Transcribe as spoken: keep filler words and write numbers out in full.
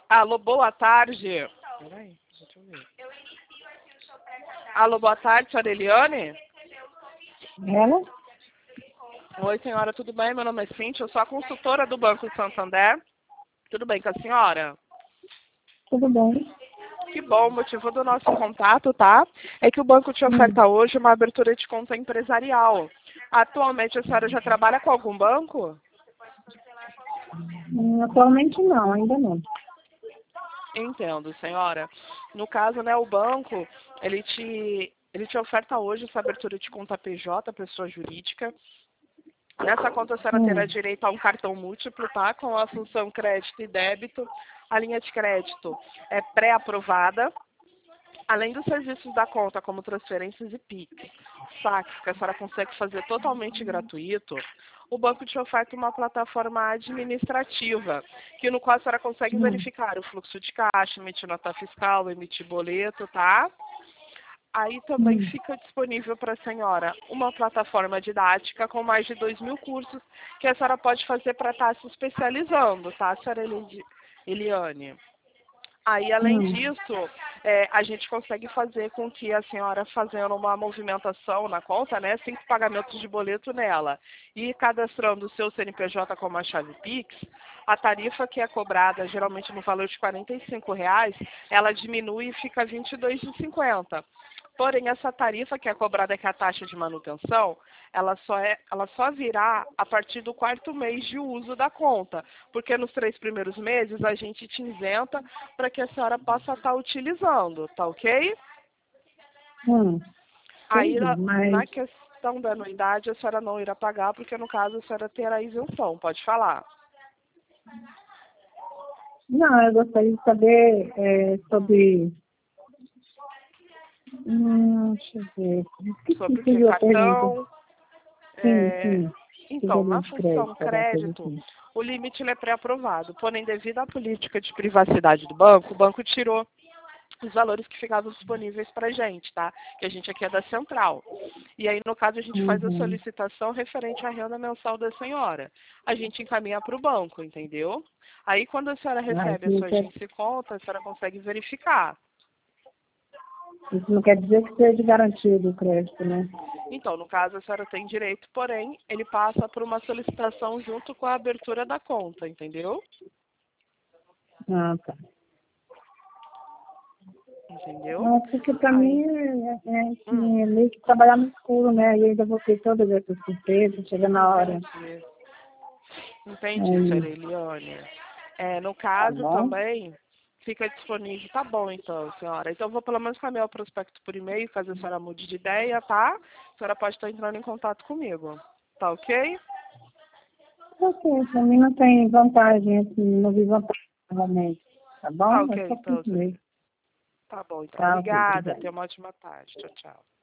Alô, boa tarde. Peraí, deixa eu ver. Alô, boa tarde, senhora Eliane? Ela? Oi, senhora, tudo bem? Meu nome é Cíntia, eu sou a consultora do Banco Santander. Tudo bem com a senhora? Tudo bem? Que bom, o motivo do nosso contato, tá? É que o banco te Hum. oferta hoje uma abertura de conta empresarial. Atualmente a senhora já trabalha com algum banco? Hum, Atualmente não, ainda não. Entendo, senhora. No caso, né, o banco, ele te, ele te oferta hoje essa abertura de conta P J, pessoa jurídica. Nessa conta a senhora terá Hum. direito a um cartão múltiplo, tá? Com a função crédito e débito. A linha de crédito é pré-aprovada. Além dos serviços da conta, como transferências e Pix, saques, que a senhora consegue fazer totalmente gratuito, o banco te oferta uma plataforma administrativa, que no qual a senhora consegue Hum. verificar o fluxo de caixa, emitir nota fiscal, emitir boleto, tá? Aí também Hum. fica disponível para a senhora uma plataforma didática com mais de dois mil cursos que a senhora pode fazer para estar se especializando, tá, senhora Eli- Eliane? Aí, além Hum. disso, é, a gente consegue fazer com que a senhora, fazendo uma movimentação na conta, né, cinco pagamentos de boleto nela, e cadastrando o seu C N P J como a chave Pix, a tarifa que é cobrada, geralmente no valor de quarenta e cinco reais, ela diminui e fica vinte e dois reais e cinquenta centavos. Porém, essa tarifa que é cobrada, que é a taxa de manutenção, ela só, é, ela só virá a partir do quarto mês de uso da conta, porque nos três primeiros meses a gente te isenta para que a senhora possa estar utilizando, tá ok? Hum. Aí, Entendi, na, mas na questão da anuidade, a senhora não irá pagar, porque no caso a senhora terá isenção, pode falar. não, eu gostaria de saber é, sobre. Hum, deixa eu ver. Esqueci, Sobre o que? fugiu a pergunta. Cartão? Sim, É, sim. então, Tesouro na de função crédito, alguma coisa crédito, assim. o limite ele é pré-aprovado. Porém, devido à política de privacidade do banco, o banco tirou os valores que ficavam disponíveis para a gente, tá? Que a gente aqui é da central. E aí, no caso, a gente faz a Uhum. solicitação referente à renda mensal da senhora. A gente encaminha para o banco, entendeu? Aí, quando a senhora Ah, recebe isso, a não sua quer, agência e conta, a senhora consegue verificar. isso não quer dizer que seja garantido o crédito, né? Então, no caso, a senhora tem direito, porém, ele passa por uma solicitação junto com a abertura da conta, entendeu? Ah, tá. Entendeu? Não, porque para mim Aí, é, é, hum, assim, é meio que trabalhar no escuro, né? E ainda vou ter todas essas surpresas, chega na hora. entendi. Entendi, Aí, senhora Eliane. É, no tá caso bom? também, fica disponível. Tá bom, então, senhora. Então, eu vou pelo menos caminhar o prospecto por e-mail, caso a senhora mude de ideia, tá? A senhora pode estar entrando em contato comigo. Tá ok? Ok, para mim não tem vantagem, assim, não vi vantagem novamente. Tá Tá bom? É ok, só por então, isso senhora. mesmo. Tá bom, então. Tá, ok, Obrigada. obrigada. Tenha uma ótima tarde. Tchau, tchau.